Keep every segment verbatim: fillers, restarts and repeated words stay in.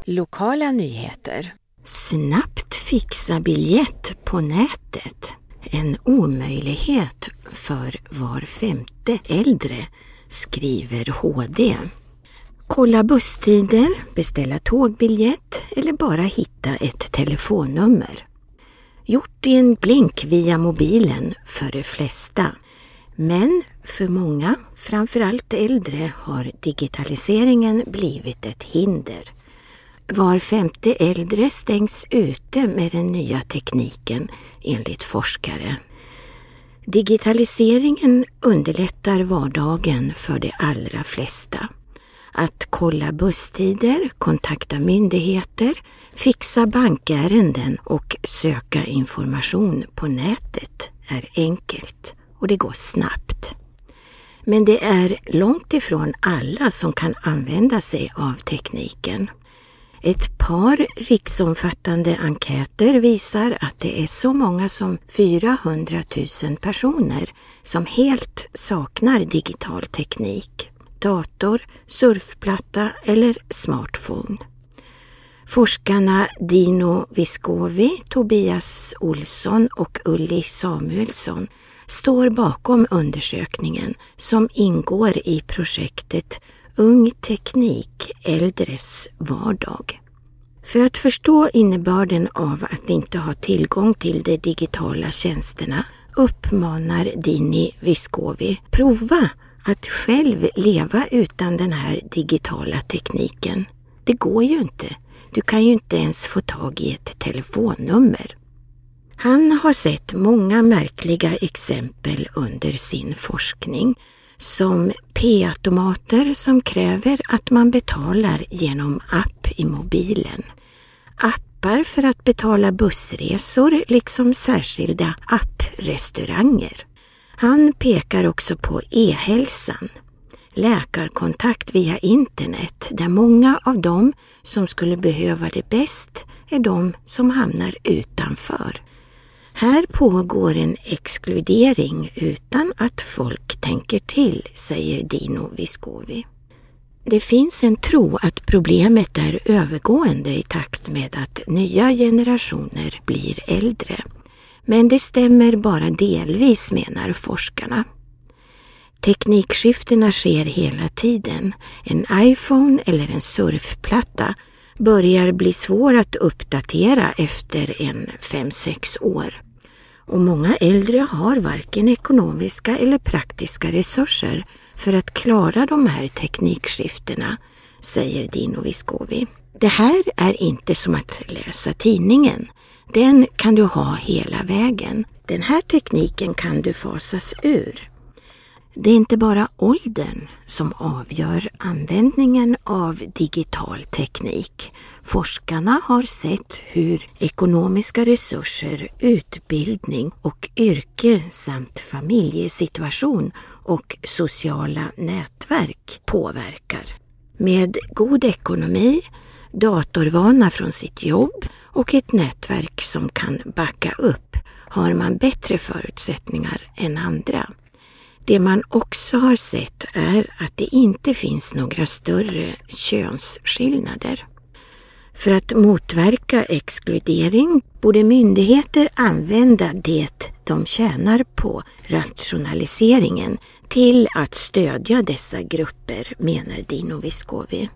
Lokala nyheter. Snabbt fixa biljett på nätet. En omöjlighet för var femte äldre, skriver H D. Kolla busstider, beställa tågbiljett eller bara hitta ett telefonnummer. Gjort i en blink via mobilen för de flesta. Men för många, framförallt äldre, har digitaliseringen blivit ett hinder. Var femte äldre stängs ute med den nya tekniken, enligt forskare. Digitaliseringen underlättar vardagen för de allra flesta. Att kolla busstider, kontakta myndigheter, fixa bankärenden och söka information på nätet är enkelt och det går snabbt. Men det är långt ifrån alla som kan använda sig av tekniken. Ett par riksomfattande enkäter visar att det är så många som fyrahundratusen personer som helt saknar digital teknik, dator, surfplatta eller smartphone. Forskarna Dino Viscovi, Tobias Olsson och Ulli Samuelsson står bakom undersökningen som ingår i projektet Ung teknik, äldres vardag. För att förstå innebörden av att inte ha tillgång till de digitala tjänsterna uppmanar Dini Viscovi prova att själv leva utan den här digitala tekniken. Det går ju inte. Du kan ju inte ens få tag i ett telefonnummer. Han har sett många märkliga exempel under sin forskning, som p-automater som kräver att man betalar genom app i mobilen. Appar för att betala bussresor liksom särskilda apprestauranger. Han pekar också på e-hälsan. Läkarkontakt via internet, där många av dem som skulle behöva det bäst är de som hamnar utanför. Här pågår en exkludering utan att folk tänker till, säger Dino Viscovi. Det finns en tro att problemet är övergående i takt med att nya generationer blir äldre. Men det stämmer bara delvis, menar forskarna. Teknikskiftena sker hela tiden. En iPhone eller en surfplatta börjar bli svår att uppdatera efter en fem sex år. Och många äldre har varken ekonomiska eller praktiska resurser för att klara de här teknikskiftena, säger Dino Viscovi. Det här är inte som att läsa tidningen. Den kan du ha hela vägen. Den här tekniken kan du fasas ur. Det är inte bara åldern som avgör användningen av digital teknik. Forskarna har sett hur ekonomiska resurser, utbildning och yrke samt familjesituation och sociala nätverk påverkar. Med god ekonomi, datorvana från sitt jobb och ett nätverk som kan backa upp har man bättre förutsättningar än andra. Det man också har sett är att det inte finns några större könsskillnader. För att motverka exkludering borde myndigheter använda det de tjänar på rationaliseringen till att stödja dessa grupper, menar Dino Viscovi.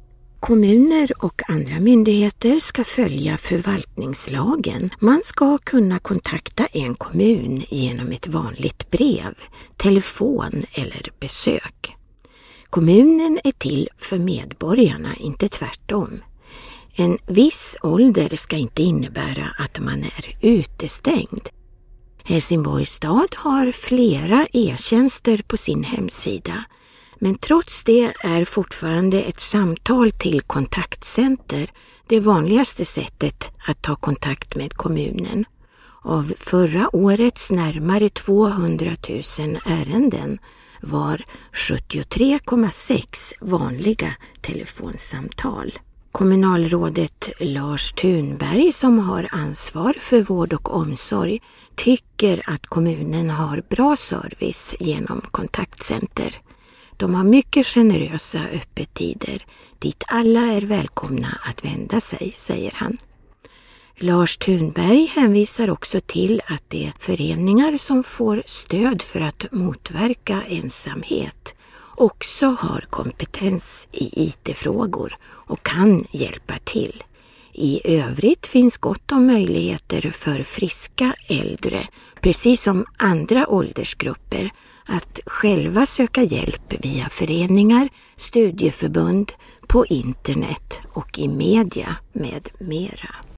Kommuner och andra myndigheter ska följa förvaltningslagen. Man ska kunna kontakta en kommun genom ett vanligt brev, telefon eller besök. Kommunen är till för medborgarna, inte tvärtom. En viss ålder ska inte innebära att man är utestängd. Helsingborgs stad har flera e-tjänster på sin hemsida. Men trots det är fortfarande ett samtal till kontaktcenter det vanligaste sättet att ta kontakt med kommunen. Av förra årets närmare tvåhundratusen ärenden var sjuttiotre komma sex vanliga telefonsamtal. Kommunalrådet Lars Thunberg, som har ansvar för vård och omsorg, tycker att kommunen har bra service genom kontaktcenter. De har mycket generösa öppettider dit alla är välkomna att vända sig, säger han. Lars Thunberg hänvisar också till att det är föreningar som får stöd för att motverka ensamhet också har kompetens i I T-frågor och kan hjälpa till. I övrigt finns gott om möjligheter för friska äldre, precis som andra åldersgrupper, att själva söka hjälp via föreningar, studieförbund, på internet och i media med mera.